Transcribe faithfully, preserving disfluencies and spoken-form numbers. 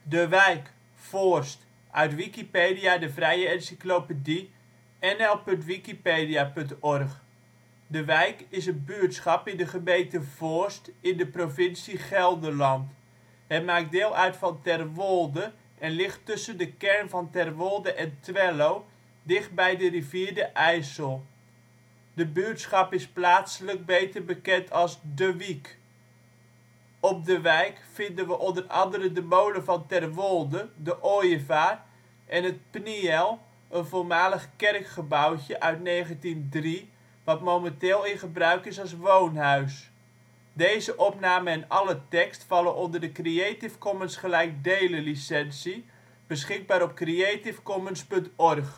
De Wijk (Voorst), uit Wikipedia, de vrije encyclopedie. N L punt wikipedia punt org. De Wijk is een buurtschap in de gemeente Voorst, in de provincie Gelderland. Het maakt deel uit van Terwolde en ligt tussen de kern van Terwolde en Twello dichtbij de rivier de IJssel. De buurtschap is plaatselijk beter bekend als De Wiek. Op De Wijk vinden we onder andere de molen van Terwolde (de Ooievaar) en het Pniel, een voormalig kerkgebouwtje uit negentien nul drie, wat momenteel in gebruik is als woonhuis. Deze opname en alle tekst vallen onder de Creative Commons gelijkdelen licentie, beschikbaar op creativecommons punt org